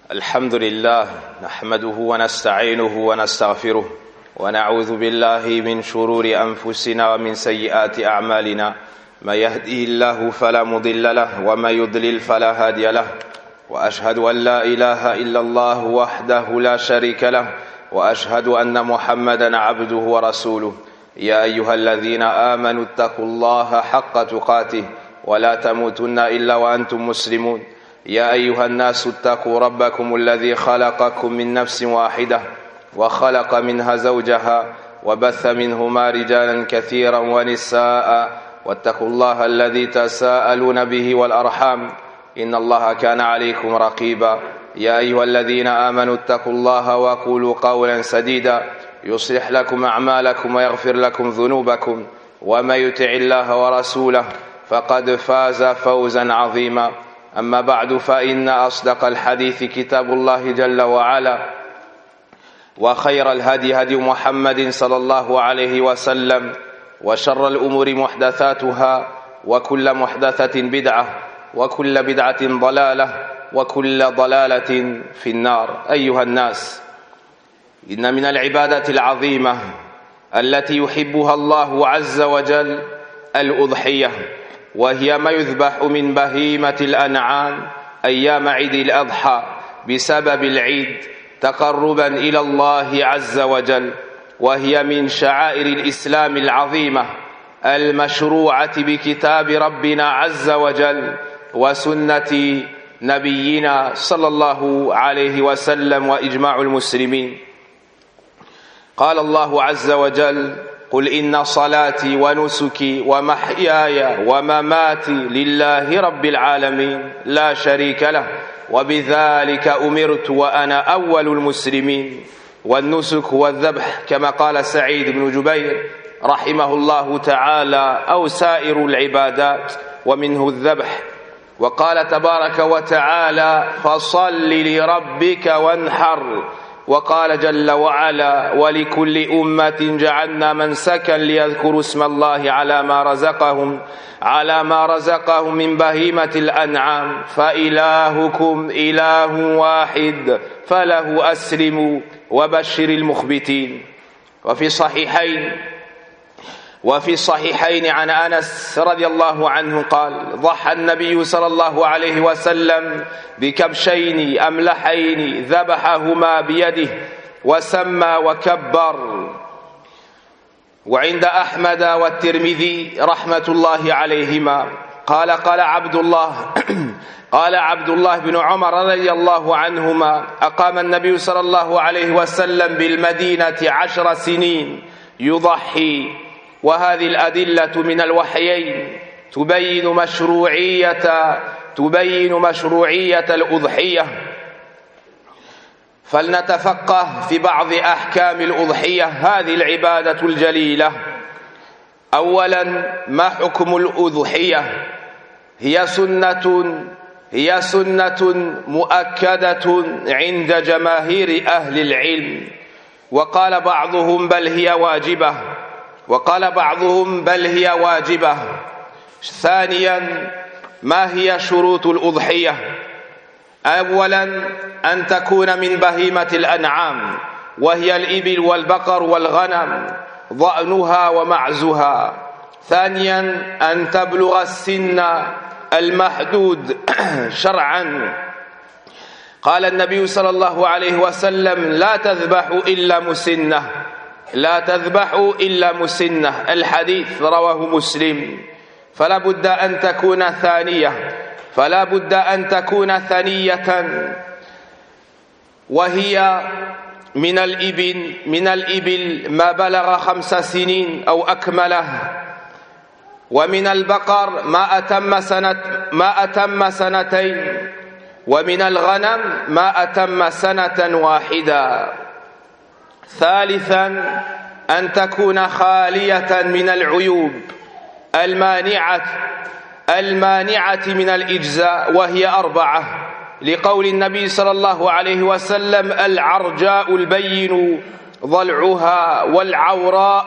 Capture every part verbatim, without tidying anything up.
الحمد لله نحمده ونستعينه ونستغفره ونعوذ بالله من شرور أنفسنا ومن سيئات أعمالنا. من يهده الله فلا مضل له ومن يضلل فلا هادي له، وأشهد أن لا إله إلا الله وحده لا شريك له، وأشهد أن محمدا عبده ورسوله. يا أيها الذين آمنوا اتقوا الله حق تقاته ولا تموتن إلا وأنتم مسلمون. يا أيها الناس اتقوا ربكم الذي خلقكم من نفس واحدة وخلق منها زوجها وبث منهما رجالا كثيرا ونساء، واتقوا الله الذي تساءلون به والأرحام إن الله كان عليكم رقيبا. يا أيها الذين آمنوا اتقوا الله وقولوا قولا سديدا يصلح لكم أعمالكم ويغفر لكم ذنوبكم، ومن يطع الله ورسوله فقد فاز فوزا عظيما. أما بعد، فإن أصدق الحديث كتاب الله جل وعلا، وخير الهدي هدي محمد صلى الله عليه وسلم، وشر الأمور محدثاتها، وكل محدثة بدعة، وكل بدعة ضلالة، وكل ضلالة في النار. أيها الناس، إن من العبادة العظيمة التي يحبها الله عز وجل الأضحية، وهي ما يذبح من بهيمة الأنعام أيام عيد الأضحى بسبب العيد تقربا إلى الله عز وجل، وهي من شعائر الإسلام العظيمة المشروعة بكتاب ربنا عز وجل وسنة نبينا صلى الله عليه وسلم وإجماع المسلمين. قال الله عز وجل: قل إن صلاتي ونسكي ومحياي ومماتي لله رب العالمين لا شريك له وبذلك أمرت وأنا أول المسلمين. والنسك هو الذبح، كما قال سعيد بن جبير رحمه الله تعالى: أو سائر العبادات ومنه الذبح. وقال تبارك وتعالى: فصل لربك وانحر. وقال جل وعلا: ولكل أمة جعلنا منسكا ليذكروا اسم الله على ما رزقهم على ما رزقهم من بهيمة الأنعام فإلهكم إله واحد فله أسلموا وبشر المخبتين. وفي صحيحين وفي الصحيحين عن أنس رضي الله عنه قال: ضحى النبي صلى الله عليه وسلم بكبشين أملحين ذبحهما بيده وسمى وكبر. وعند أحمد والترمذي رحمة الله عليهما قال قال عبد الله قال عبد الله بن عمر رضي الله عنهما: أقام النبي صلى الله عليه وسلم بالمدينة عشر سنين يضحي. وهذه الأدلة من الوحيين تبين مشروعية تبين مشروعية الأضحية. فلنتفقه في بعض أحكام الأضحية، هذه العبادة الجليلة. أولا، ما حكم الأضحية؟ هي سنة هي سنة مؤكدة عند جماهير أهل العلم، وقال بعضهم بل هي واجبة وقال بعضهم بل هي واجبة. ثانيا، ما هي شروط الأضحية؟ أولا، أن تكون من بهيمة الأنعام، وهي الإبل والبقر والغنم ضأنها ومعزها. ثانيا، أن تبلغ السن المحدود شرعا. قال النبي صلى الله عليه وسلم: لا تذبحوا إلا مسنة لا تذبحوا إلا مسنة. الحديث رواه مسلم. فلا بد أن تكون ثانية فلا بد أن تكون ثنية، وهي من الإبل من الإبل ما بلغ خمس سنين أو أكمله، ومن البقر ما أتم سنة ما أتم سنتين، ومن الغنم ما أتم سنة واحدة. ثالثا، أن تكون خالية من العيوب المانعة المانعة من الإجزاء، وهي أربعة، لقول النبي صلى الله عليه وسلم: العرجاء البين ضلعها، والعوراء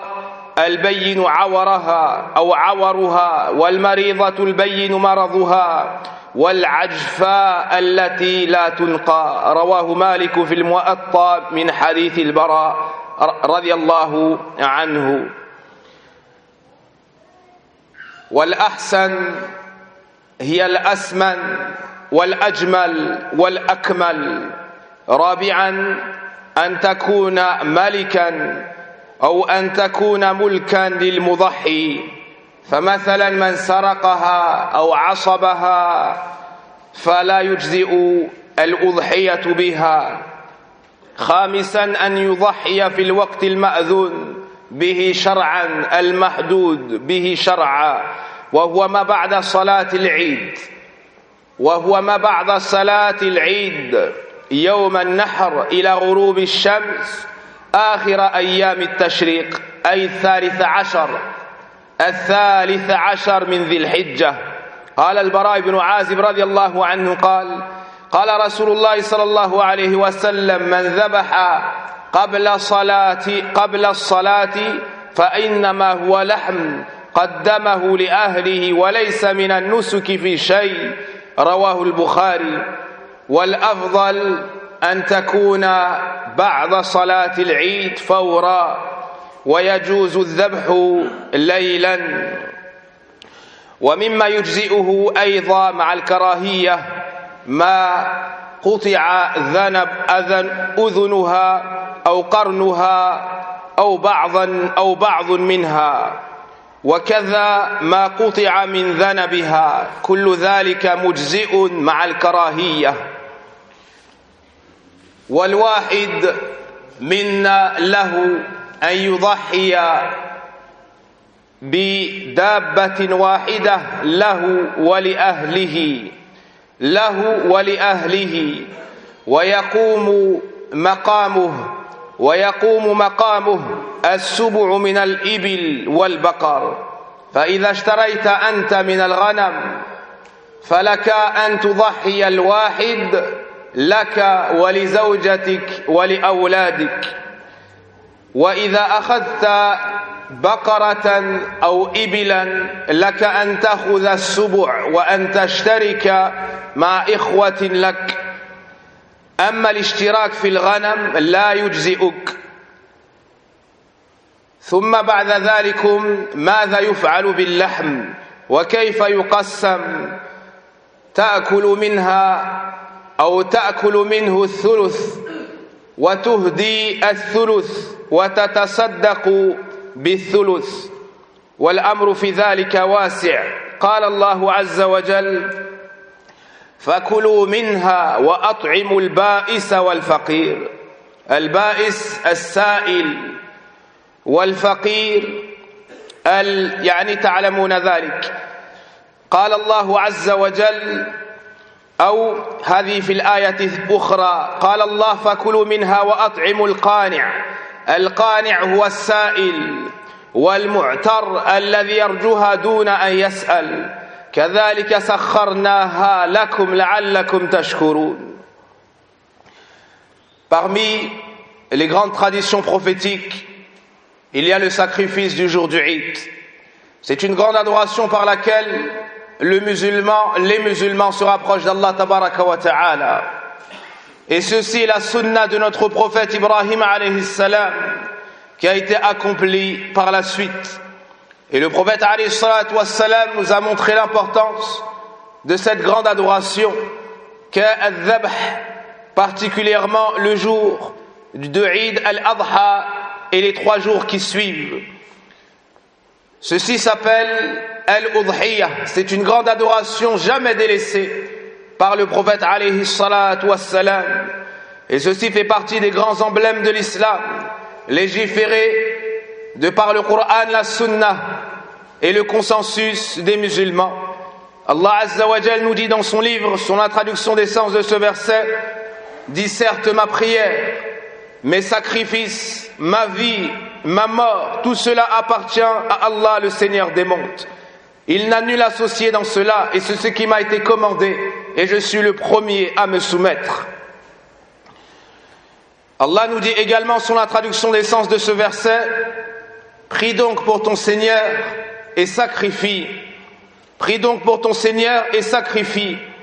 البين عورها أو عورها، والمريضة البين مرضها، والعجفاء التي لا تنقى. رواه مالك في الموطأ من حديث البراء رضي الله عنه. والأحسن هي الأسمن والأجمل والأكمل. رابعا أن تكون ملكا أو أن تكون ملكا للمضحي، فمثلا من سرقها أو عصبها فلا يجزئ الأضحية بها. خامسا أن يضحي في الوقت المأذون به شرعا المحدود به شرعا، وهو ما بعد صلاة العيد وهو ما بعد صلاة العيد يوم النحر إلى غروب الشمس آخر أيام التشريق، أي الثالث عشر الثالث عشر من ذي الحجة. قال البراء بن عازب رضي الله عنه قال قال رسول الله صلى الله عليه وسلم: من ذبح قبل صلاة قبل الصلاة فإنما هو لحم قدمه لأهله وليس من النسك في شيء. رواه البخاري. والأفضل أن تكون بعد صلاة العيد فورا، ويجوز الذبح ليلا. ومما يجزئه أيضا مع الكراهية ما قطع ذنب أذن أذنها أو قرنها أو بعضا أو بعض منها، وكذا ما قطع من ذنبها، كل ذلك مجزئ مع الكراهية. والواحد منا له أن يضحي بدابة واحدة له ولأهله له ولأهله ويقوم مقامه ويقوم مقامه السبع من الإبل والبقر. فإذا اشتريت أنت من الغنم فلك أن تضحي الواحد لك ولزوجتك ولأولادك. وإذا أخذت بقرة أو إبلا لك أن تأخذ السبع وأن تشترك مع إخوة لك. أما الاشتراك في الغنم لا يجزئك. ثم بعد ذلك ماذا يفعل باللحم وكيف يقسم؟ تأكل منها أو تأكل منه الثلث وتهدي الثلث وتتصدق بالثلث، والأمر في ذلك واسع. قال الله عز وجل: فكلوا منها وأطعموا البائس والفقير. البائس السائل، والفقير ال... يعني تعلمون ذلك. قال الله عز وجل، أو هذه في الآية الأخرى قال الله: فكلوا منها وأطعموا القانع. القانع هو السائل، والمعتر الذي يرجوها دون أن يسأل. كذلك سخرناها لكم لعلكم تشكرون. Parmi les grandes traditions prophétiques, il y a le sacrifice du jour du Eid. C'est une grande adoration par laquelle le musulman, les musulmans se rapprochent d'Allah tabaraka wa ta'ala. Et ceci est la sunna de notre prophète Ibrahim alayhi salam qui a été accomplie par la suite. Et le prophète alayhi salatu wa salam nous a montré l'importance de cette grande adoration qu'est al-dhabh, particulièrement le jour de Eid al-Adha et les trois jours qui suivent. Ceci s'appelle al-Udhiyah. C'est une grande adoration jamais délaissée par le prophète alayhi salatu wassalam. Et ceci fait partie des grands emblèmes de l'islam, légiférés de par le Coran, la Sunna et le consensus des musulmans. Allah Azza wa Jal nous dit dans son livre, sur la traduction des sens de ce verset, dit: certes ma prière, mes sacrifices, ma vie, ma mort, tout cela appartient à Allah, le Seigneur des mondes. Il n'a nul associé dans cela, et c'est ce qui m'a été commandé, et je suis le premier à me soumettre. Allah nous dit également sur la traduction des sens de ce verset: prie donc pour ton Seigneur et sacrifie. Prie donc pour ton Seigneur et sacrifie.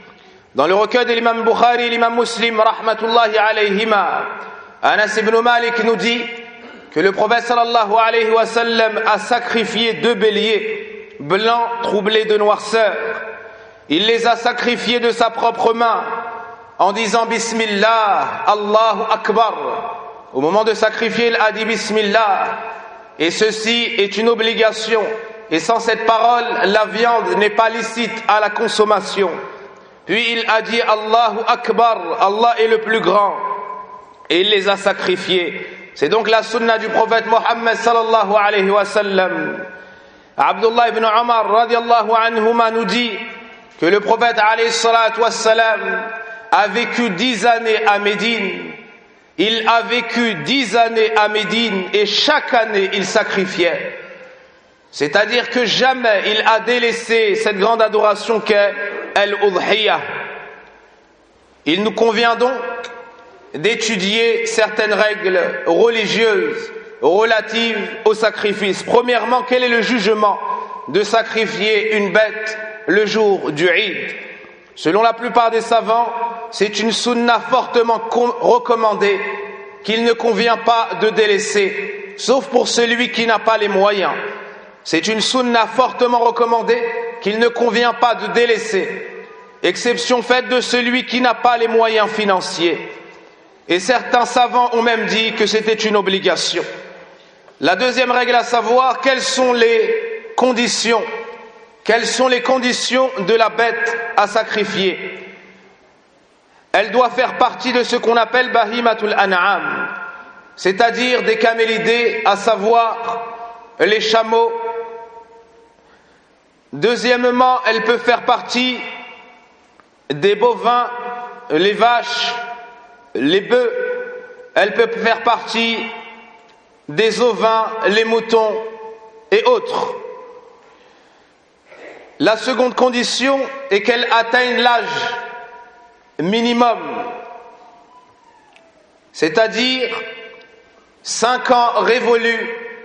Dans le recueil de l'imam Bukhari et l'imam Muslim, rahmatullahi alayhima, Anas ibn Malik nous dit que le prophète sallallahu alayhi wa sallam a sacrifié deux béliers blancs troublés de noirceur. Il les a sacrifiés de sa propre main en disant Bismillah, Allahu Akbar. Au moment de sacrifier, il a dit Bismillah. Et ceci est une obligation. Et sans cette parole, la viande n'est pas licite à la consommation. Puis il a dit Allahu Akbar, Allah est le plus grand. Et il les a sacrifiés. C'est donc la sunna du prophète Mohammed sallallahu alayhi wa sallam. Abdullah ibn Omar radiallahu anhuma nous dit que le prophète alayhi salatu wa salam a vécu dix années à Médine. Il a vécu dix années à Médine et chaque année il sacrifiait. C'est-à-dire que jamais il a délaissé cette grande adoration qu'est Al-Udhiyah. Il nous convient donc d'étudier certaines règles religieuses relatives au sacrifice. Premièrement, quel est le jugement de sacrifier une bête le jour du Eid? Selon la plupart des savants, c'est une sunna fortement recommandée qu'il ne convient pas de délaisser, sauf pour celui qui n'a pas les moyens. C'est une sunna fortement recommandée qu'il ne convient pas de délaisser, exception faite de celui qui n'a pas les moyens financiers. Et certains savants ont même dit que c'était une obligation. La deuxième règle à savoir, quelles sont les conditions Quelles sont les conditions de la bête à sacrifier? Elle doit faire partie de ce qu'on appelle Bahimatul An'am, c'est-à-dire des camélidés, à savoir les chameaux. Deuxièmement, elle peut faire partie des bovins, les vaches, les bœufs. Elle peut faire partie des ovins, les moutons et autres. La seconde condition est qu'elle atteigne l'âge minimum, c'est-à-dire cinq ans révolus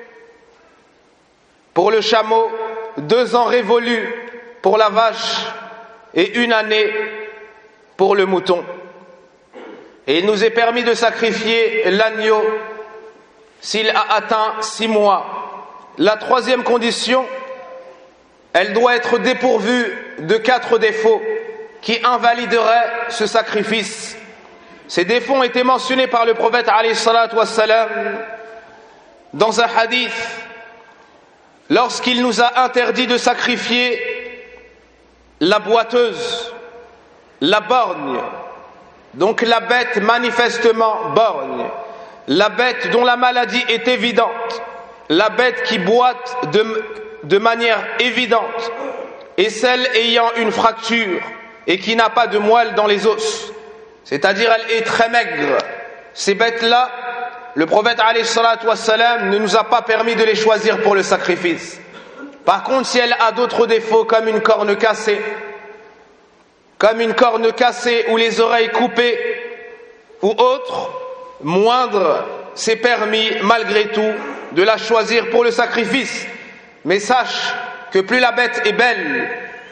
pour le chameau, deux ans révolus pour la vache et une année pour le mouton. Et il nous est permis de sacrifier l'agneau s'il a atteint six mois. La troisième condition, elle doit être dépourvue de quatre défauts qui invalideraient ce sacrifice. Ces défauts ont été mentionnés par le prophète alayhi salatu wassalam dans un hadith lorsqu'il nous a interdit de sacrifier la boiteuse, la borgne, donc la bête manifestement borgne, la bête dont la maladie est évidente, la bête qui boite de, de manière évidente, et celle ayant une fracture et qui n'a pas de moelle dans les os, c'est-à-dire elle est très maigre. Ces bêtes-là, le prophète alayhi salatu wassalam ne nous a pas permis de les choisir pour le sacrifice. Par contre, si elle a d'autres défauts comme une corne cassée, comme une corne cassée ou les oreilles coupées ou autre, moindre, c'est permis malgré tout de la choisir pour le sacrifice. Mais sache que plus la bête est belle,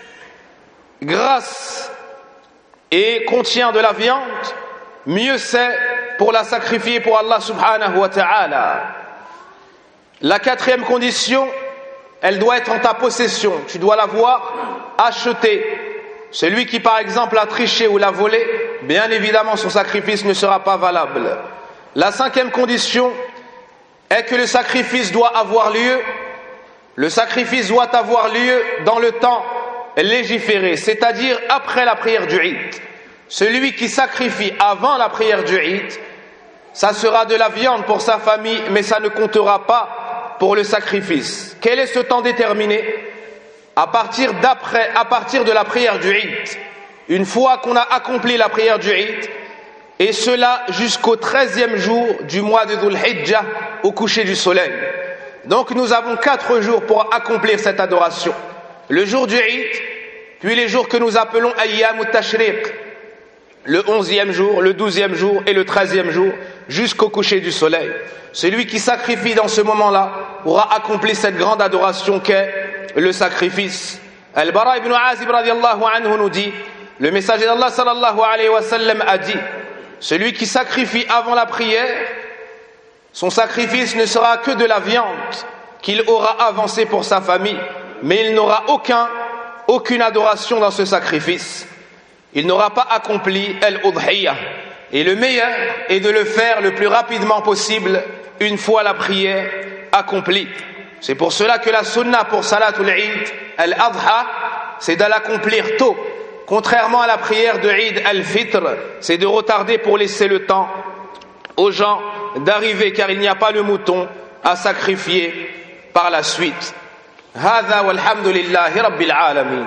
grasse et contient de la viande, mieux c'est pour la sacrifier pour Allah subhanahu wa ta'ala. La quatrième condition, elle doit être en ta possession. Tu dois l'avoir achetée. Celui qui par exemple a triché ou l'a volé, bien évidemment son sacrifice ne sera pas valable. La cinquième condition est que le sacrifice doit avoir lieu. Le sacrifice doit avoir lieu dans le temps légiféré, c'est-à-dire après la prière du Eid. Celui qui sacrifie avant la prière du Eid, ça sera de la viande pour sa famille, mais ça ne comptera pas pour le sacrifice. Quel est ce temps déterminé? À partir d'après, à partir de la prière du Eid. Une fois qu'on a accompli la prière du Eid, et cela jusqu'au treizième jour du mois de Dhul Hijjah, au coucher du soleil. Donc nous avons quatre jours pour accomplir cette adoration. Le jour du Eid, puis les jours que nous appelons Ayyam al-Tashriq, le onzième jour, le douzième jour et le treizième jour, jusqu'au coucher du soleil. Celui qui sacrifie dans ce moment-là aura accompli cette grande adoration qu'est le sacrifice. Al-Bara ibn Azib radiallahu anhu nous dit, le messager d'Allah sallallahu alayhi wa sallam a dit: celui qui sacrifie avant la prière, son sacrifice ne sera que de la viande qu'il aura avancée pour sa famille, mais il n'aura aucun, aucune adoration dans ce sacrifice. Il n'aura pas accompli al-udhiyah. Et le meilleur est de le faire le plus rapidement possible une fois la prière accomplie. C'est pour cela que la sunna pour Salatul Eid al-Adha, c'est de l'accomplir tôt. Contrairement à la prière de Eid al-Fitr, c'est de retarder pour laisser le temps aux gens d'arriver, car il n'y a pas le mouton à sacrifier par la suite. Hadha walhamdulillahi rabbil alamin.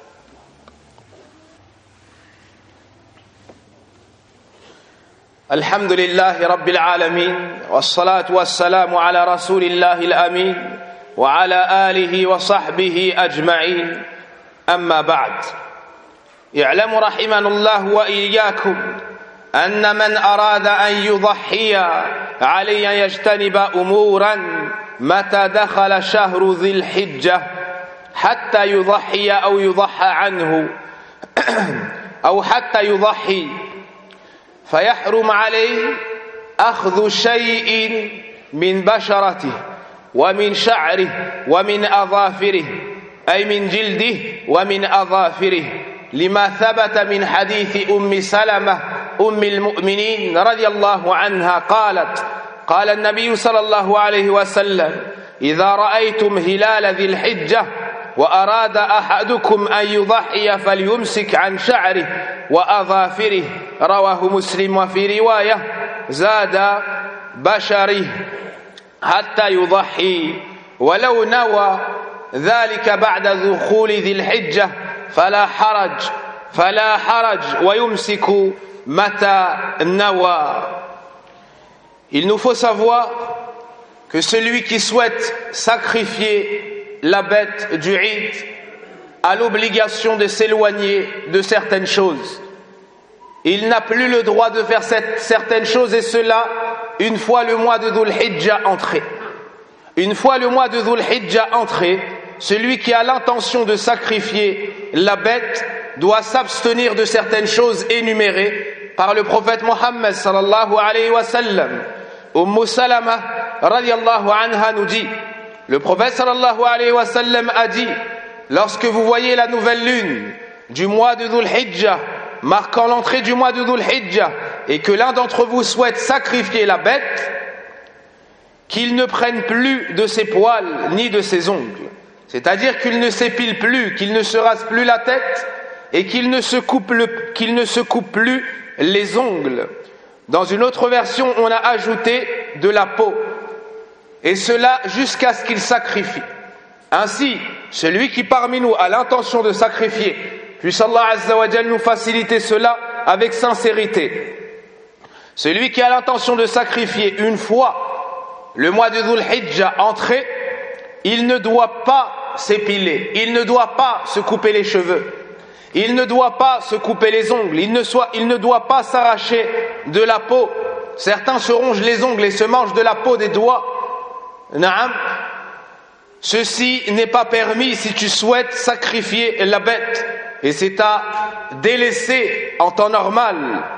الحمد لله رب العالمين والصلاة والسلام على رسول الله الأمين وعلى آله وصحبه أجمعين أما بعد اعلموا رحمنا الله وإياكم أن من أراد أن يضحي عليه أن يجتنب أمورا متى دخل شهر ذي الحجة حتى يضحي أو يضحى عنه أو حتى يضحي فيحرم عليه أخذ شيء من بشرته ومن شعره ومن أظافره أي من جلده ومن أظافره لما ثبت من حديث أم سلمة أم المؤمنين رضي الله عنها قالت: قال النبي صلى الله عليه وسلم: إذا رأيتم هلال ذي الحجة وأراد أحدكم أن يضحي فليمسك عن شعره وأظافره رواه مسلم. وفي رواية زاد بشره حتى يضحي ولو نوى ذلك بعد دخول ذي الحجة فلا حرج فلا حرج ويمسك متى نوى. Il nous faut savoir que celui qui souhaite sacrifier la bête du Eid a l'obligation de s'éloigner de certaines choses. Il n'a plus le droit de faire cette, certaines choses, et cela une fois le mois de Dhul Hijjah entré. Une fois le mois de Dhul Hijjah entré, celui qui a l'intention de sacrifier la bête doit s'abstenir de certaines choses énumérées par le prophète Mohammed sallallahu alayhi wa sallam. Umm Salama radiyallahu anha nous dit: le prophète sallallahu alayhi wa sallam a dit: lorsque vous voyez la nouvelle lune du mois de Dhul Hijjah marquant l'entrée du mois de Dhul Hijjah et que l'un d'entre vous souhaite sacrifier la bête, qu'il ne prenne plus de ses poils ni de ses ongles, c'est-à-dire qu'il ne s'épile plus, qu'il ne se rase plus la tête et qu'il ne se coupe, le, qu'il ne se coupe plus les ongles. Dans une autre version, on a ajouté de la peau, et cela jusqu'à ce qu'il sacrifie. Ainsi, celui qui parmi nous a l'intention de sacrifier, puisse Allah Azza wa Jal nous faciliter cela avec sincérité. Celui qui a l'intention de sacrifier une fois le mois de Dhul Hijjah entré, il ne doit pas s'épiler, il ne doit pas se couper les cheveux, il ne doit pas se couper les ongles, il ne, soit, il ne doit pas s'arracher de la peau. Certains se rongent les ongles et se mangent de la peau des doigts. Naam. Ceci n'est pas permis si tu souhaites sacrifier la bête, et c'est à délaisser en temps normal.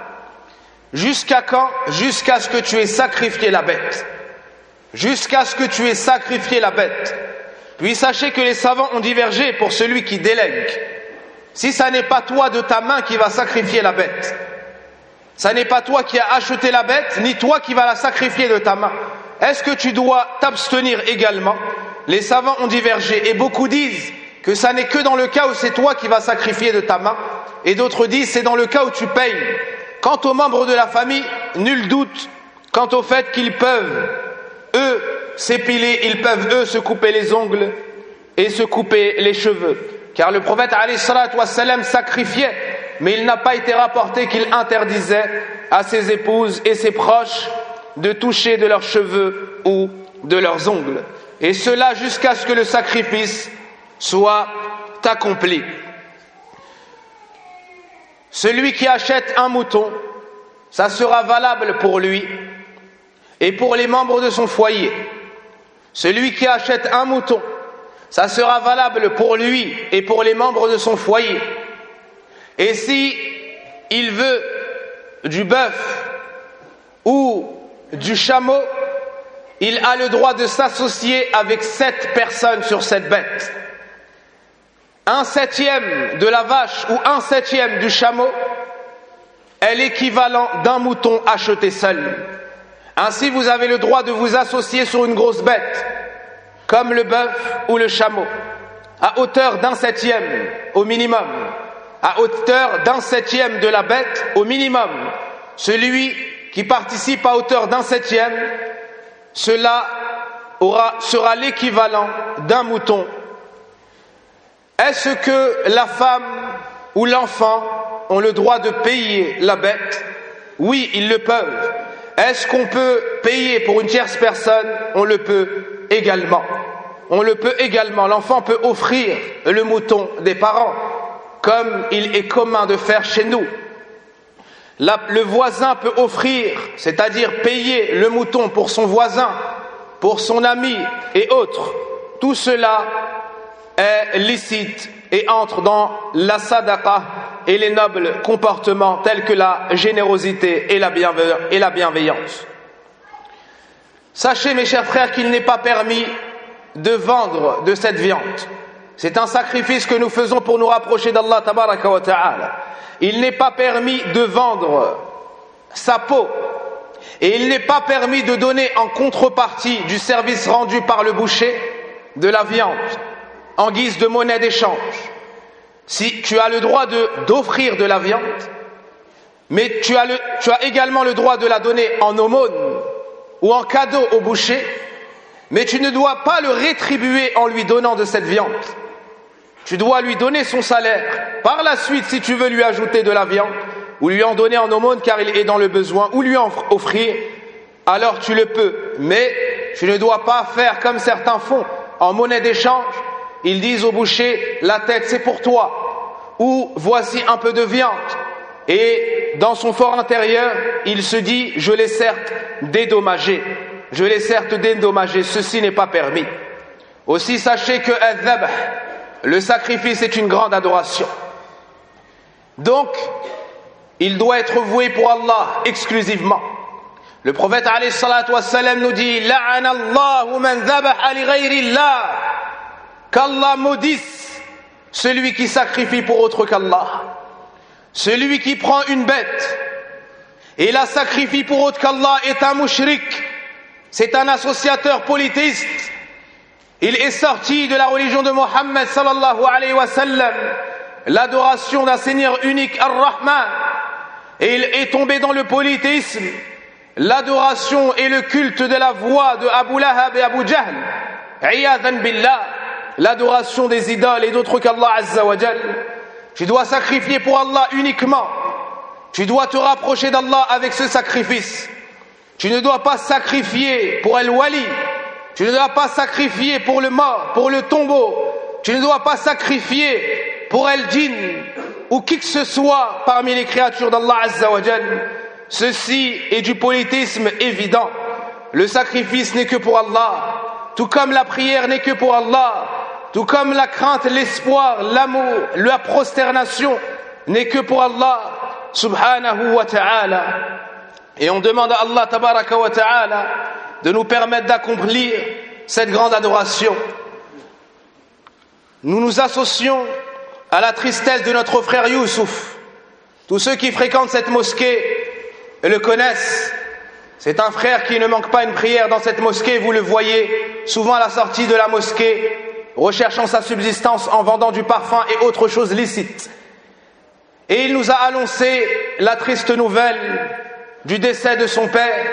Jusqu'à quand? Jusqu'à ce que tu aies sacrifié la bête. Jusqu'à ce que tu aies sacrifié la bête. Puis sachez que les savants ont divergé pour celui qui délègue. Si ça n'est pas toi de ta main qui va sacrifier la bête, ça n'est pas toi qui as acheté la bête, ni toi qui vas la sacrifier de ta main, est-ce que tu dois t'abstenir également? Les savants ont divergé, et beaucoup disent que ça n'est que dans le cas où c'est toi qui vas sacrifier de ta main, et d'autres disent c'est dans le cas où tu payes. Quant aux membres de la famille, nul doute quant au fait qu'ils peuvent, eux, s'épiler, ils peuvent, eux, se couper les ongles et se couper les cheveux. Car le prophète alayhi salatu wassalam sacrifiait, mais il n'a pas été rapporté qu'il interdisait à ses épouses et ses proches de toucher de leurs cheveux ou de leurs ongles. Et cela jusqu'à ce que le sacrifice soit accompli. Celui qui achète un mouton, ça sera valable pour lui et pour les membres de son foyer. Celui qui achète un mouton, ça sera valable pour lui et pour les membres de son foyer. Et si il veut du bœuf ou du chameau, il a le droit de s'associer avec sept personnes sur cette bête. Un septième de la vache ou un septième du chameau est l'équivalent d'un mouton acheté seul. Ainsi, vous avez le droit de vous associer sur une grosse bête, comme le bœuf ou le chameau, à hauteur d'un septième au minimum, à hauteur d'un septième de la bête au minimum. Celui qui participe à hauteur d'un septième, cela aura, sera l'équivalent d'un mouton. Est-ce que la femme ou l'enfant ont le droit de payer la bête? Oui, ils le peuvent. Est-ce qu'on peut payer pour une tierce personne? On le peut également. On le peut également. L'enfant peut offrir le mouton des parents, comme il est commun de faire chez nous. La, le voisin peut offrir, c'est-à-dire payer le mouton pour son voisin, pour son ami et autres. Tout cela est licite et entre dans la sadaqa et les nobles comportements tels que la générosité et la bienveillance. Sachez, mes chers frères, qu'il n'est pas permis de vendre de cette viande. C'est un sacrifice que nous faisons pour nous rapprocher d'Allah tabaraka wa ta'ala. Il n'est pas permis de vendre sa peau et il n'est pas permis de donner en contrepartie du service rendu par le boucher de la viande en guise de monnaie d'échange. Si tu as le droit de, d'offrir de la viande, mais tu as, le, tu as également le droit de la donner en aumône ou en cadeau au boucher, mais tu ne dois pas le rétribuer en lui donnant de cette viande. Tu dois lui donner son salaire. Par la suite, si tu veux lui ajouter de la viande, ou lui en donner en aumône car il est dans le besoin, ou lui en offrir, alors tu le peux. Mais tu ne dois pas faire comme certains font, en monnaie d'échange. Ils disent au boucher, la tête c'est pour toi, ou voici un peu de viande. Et dans son fort intérieur, il se dit, je l'ai certes dédommagé. Je l'ai certes dédommagé, ceci n'est pas permis. Aussi sachez que al-dhabh, le sacrifice est une grande adoration. Donc, il doit être voué pour Allah exclusivement. Le prophète alayhi salatu wassalam nous dit, la'ana Allahu man dhabaha li ghayri Allah. Qu'Allah maudisse celui qui sacrifie pour autre qu'Allah. Celui qui prend une bête et la sacrifie pour autre qu'Allah est un mushrik. C'est un associateur polythéiste. Il est sorti de la religion de Mohammed sallallahu alayhi wa sallam, l'adoration d'un Seigneur unique, Ar-Rahman, et il est tombé dans le polythéisme, l'adoration et le culte de la voix de Abu Lahab et Abu Jahl, Iyadhan billah, l'adoration des idoles et d'autres qu'Allah Azza wa Jal. Tu dois sacrifier pour Allah uniquement. Tu dois te rapprocher d'Allah avec ce sacrifice. Tu ne dois pas sacrifier pour Al-Wali. Tu ne dois pas sacrifier pour le mort, pour le tombeau. Tu ne dois pas sacrifier pour El-Jinn ou qui que ce soit parmi les créatures d'Allah Azza wa Jal. Ceci est du polythéisme évident. Le sacrifice n'est que pour Allah, tout comme la prière n'est que pour Allah, tout comme la crainte, l'espoir, l'amour, la prosternation n'est que pour Allah subhanahu wa ta'ala. Et on demande à Allah tabaraka wa ta'ala de nous permettre d'accomplir cette grande adoration. Nous nous associons à la tristesse de notre frère Youssouf. Tous ceux qui fréquentent cette mosquée le connaissent. C'est un frère qui ne manque pas une prière dans cette mosquée, vous le voyez souvent à la sortie de la mosquée, recherchant sa subsistance en vendant du parfum et autres choses licites. Et il nous a annoncé la triste nouvelle du décès de son père.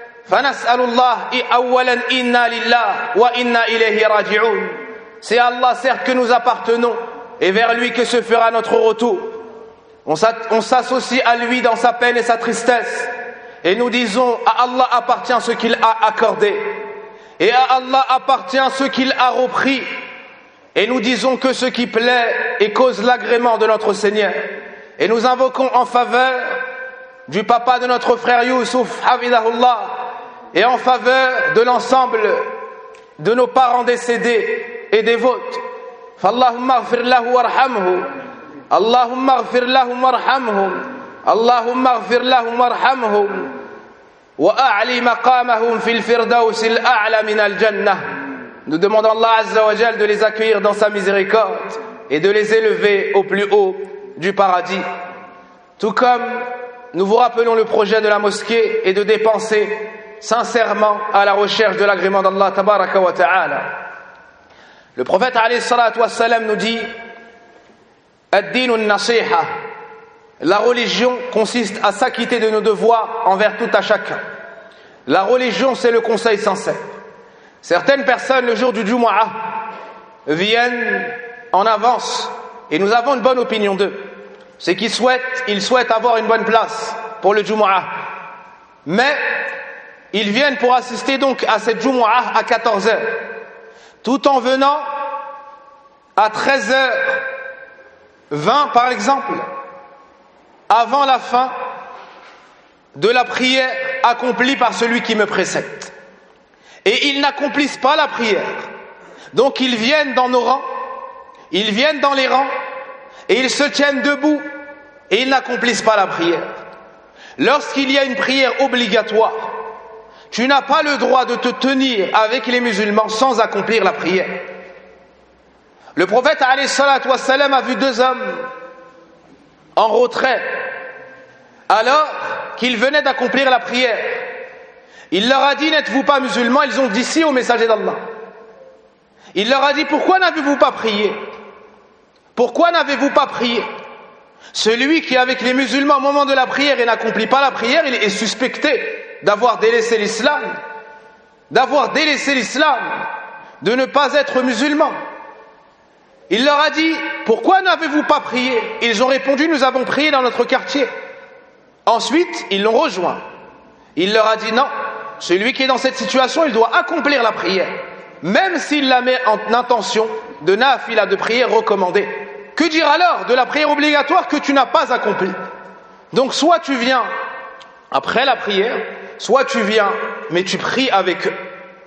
C'est à Allah certes que nous appartenons et vers lui que se fera notre retour. On s'associe à lui dans sa peine et sa tristesse et nous disons à Allah appartient ce qu'il a accordé et à Allah appartient ce qu'il a repris, et nous disons que ce qui plaît et cause l'agrément de notre Seigneur. Et nous invoquons en faveur du papa de notre frère Youssouf, Hafidahullah, et en faveur de l'ensemble de nos parents décédés et des vôtres. Fallahumma ighfir lahu warhamhu Allahumma ighfir lahum warhamhum, Allahumma ighfir lahum warhamhum, wa a'li maqamahum fil firdaus al-a'la min al-jannah. Nous demandons à Allah Azza wa Jal de les accueillir dans sa miséricorde et de les élever au plus haut du paradis. Tout comme nous vous rappelons le projet de la mosquée et de dépenser sincèrement à la recherche de l'agrément d'Allah tabaraka wa ta'ala. Le prophète alayhi salatu wa salam nous dit ad-dinu an-nasiha. La religion consiste à s'acquitter de nos devoirs envers tout à chacun. La religion, c'est le conseil sincère. Certaines personnes, le jour du Jumu'ah, viennent en avance et nous avons une bonne opinion d'eux. C'est qu'ils souhaitent, ils souhaitent avoir une bonne place pour le Jumu'ah. Mais ils viennent pour assister donc à cette Jumu'ah à quatorze heures, tout en venant à treize heures vingt par exemple, avant la fin de la prière accomplie par celui qui me précède. Et ils n'accomplissent pas la prière. Donc ils viennent dans nos rangs, ils viennent dans les rangs, et ils se tiennent debout, et ils n'accomplissent pas la prière. Lorsqu'il y a une prière obligatoire, tu n'as pas le droit de te tenir avec les musulmans sans accomplir la prière. Le prophète alayhi salatu wa salam a vu deux hommes en retrait alors qu'ils venaient d'accomplir la prière. Il leur a dit, n'êtes-vous pas musulmans? Ils ont dit si au messager d'Allah. Il leur a dit, pourquoi n'avez-vous pas prié? Pourquoi n'avez-vous pas prié? Celui qui est avec les musulmans au moment de la prière et n'accomplit pas la prière, il est suspecté d'avoir délaissé l'islam, d'avoir délaissé l'islam, de ne pas être musulman. Il leur a dit, pourquoi n'avez-vous pas prié? Ils ont répondu, nous avons prié dans notre quartier. Ensuite, ils l'ont rejoint. Il leur a dit, non, celui qui est dans cette situation, il doit accomplir la prière, même s'il la met en intention de nafila, de prière recommandée. Que dire alors de la prière obligatoire que tu n'as pas accomplie? Donc soit tu viens après la prière, soit tu viens, mais tu pries avec eux.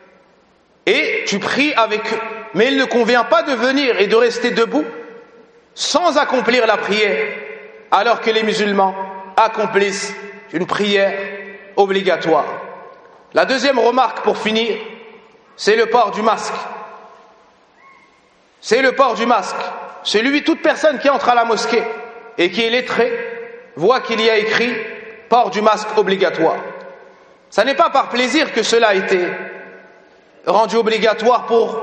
Et tu pries avec eux. Mais il ne convient pas de venir et de rester debout sans accomplir la prière, alors que les musulmans accomplissent une prière obligatoire. La deuxième remarque pour finir, c'est le port du masque. C'est le port du masque. Celui, toute personne qui entre à la mosquée et qui est lettrée voit qu'il y a écrit port du masque obligatoire. Ce n'est pas par plaisir que cela a été rendu obligatoire pour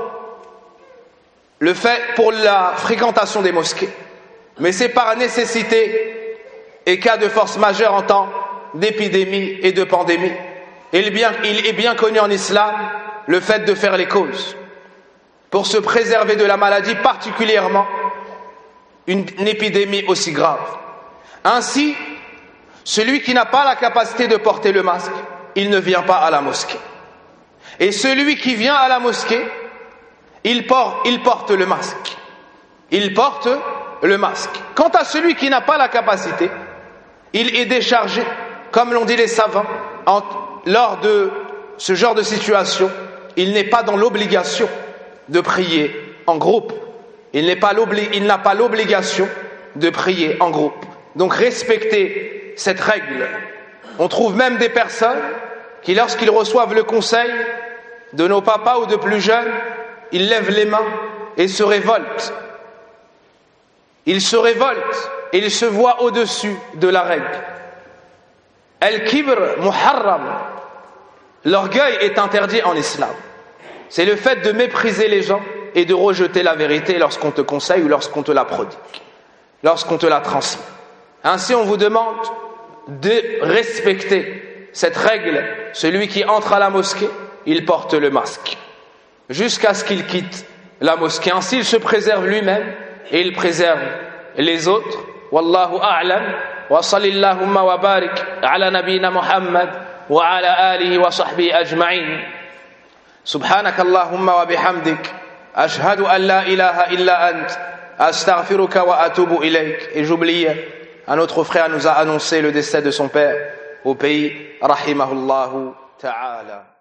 le fait, pour la fréquentation des mosquées, mais c'est par nécessité et cas de force majeure en temps d'épidémie et de pandémie. Et bien, il est bien connu en islam le fait de faire les causes pour se préserver de la maladie, particulièrement une, une épidémie aussi grave. Ainsi, celui qui n'a pas la capacité de porter le masque, il ne vient pas à la mosquée. Et celui qui vient à la mosquée, il porte, il porte le masque. Il porte le masque. Quant à celui qui n'a pas la capacité, il est déchargé, comme l'ont dit les savants, en, lors de ce genre de situation, il n'est pas dans l'obligation de prier en groupe. Il n'est pas l'obli- il n'a pas l'obligation de prier en groupe. Donc respectez cette règle. On trouve même des personnes qui, lorsqu'ils reçoivent le conseil de nos papas ou de plus jeunes, ils lèvent les mains et se révoltent. Ils se révoltent et ils se voient au-dessus de la règle. Al-kibr muharram. L'orgueil est interdit en islam. C'est le fait de mépriser les gens et de rejeter la vérité lorsqu'on te conseille ou lorsqu'on te la prodigue, lorsqu'on te la transmet. Ainsi, on vous demande de respecter cette règle. Celui qui entre à la mosquée, il porte le masque jusqu'à ce qu'il quitte la mosquée. Ainsi, il se préserve lui-même et il préserve les autres. Wallahu a'lam. Wa sallallahu wa barik ala nabina Muhammad wa ala alihi wa sahbihi ajma'in. Subhanakallahumma wa bihamdik. Ashhadu an la ilaha illa ant. Astaghfiruka wa atubu ilayk. Et j'oubliais, un autre frère nous a annoncé le décès de son père au pays, rahimahullahu ta'ala.